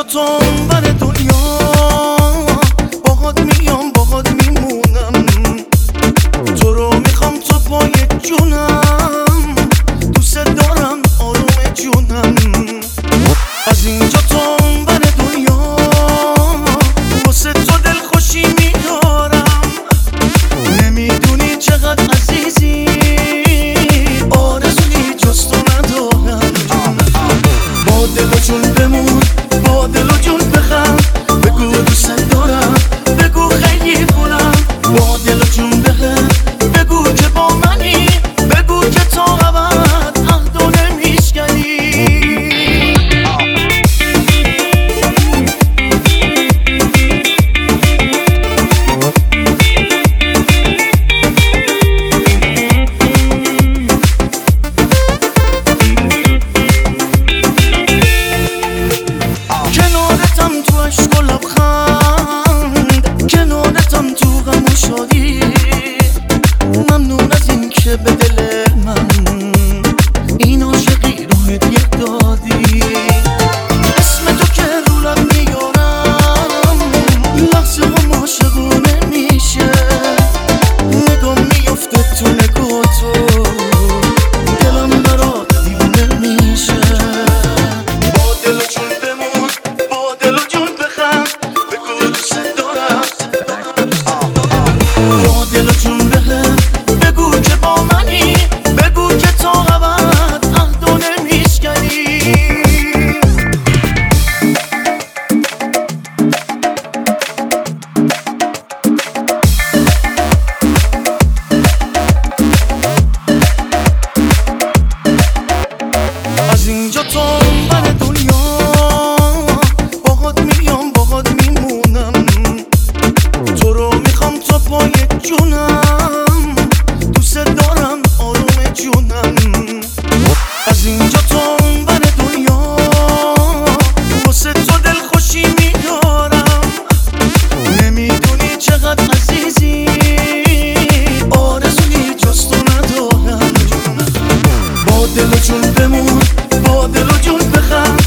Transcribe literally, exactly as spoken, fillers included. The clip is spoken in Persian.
تو بر دنیا باهات میام باهات میمونم، تو رو میخوام تا پای جونم، دوست دارم آروم جونم. از اینجا تا بر دنیا واسه تو دل خوشی میارم، نمیدونی چقدر عزیزی، آرزویی جز تو ندارم. با دل و جون بمون، با دل و جون بخند، بگو دوست دارم، بگو خیلی خونم. با دل و جون بخند، بگو که با منی، بگو که تا ابد عهدو نمیشکنی. کنارتم تو عشق و لبخند، کنارتم تو غم و شادی. ممنون از این که به دل من این عاشقی رو هدیه دادی. اسم تو که رو لب میارم، لحظه هم عاشقونه میشه. نگام میفته تو نگاه تو، دلم برات دیوونه میشه. با دل و جون بمون، با دل و جون بخند، بگو دوست دارم. با دل و جون بخند، بگو که با منی، بگو که تا ابد عهدو نمیشکنی. از اینجا تا بر دنیا باهات میام باهات میمونم، تو رو میخوام تا پای جونم، دوست دارم آروم جونم. از اینجا تا بر دنیا واسه تو دل خوشی میارم، نمیدونی چقدر عزیزی، آرزویی جز تو ندارم. با دل و جون بمون، با دل و جون بخند،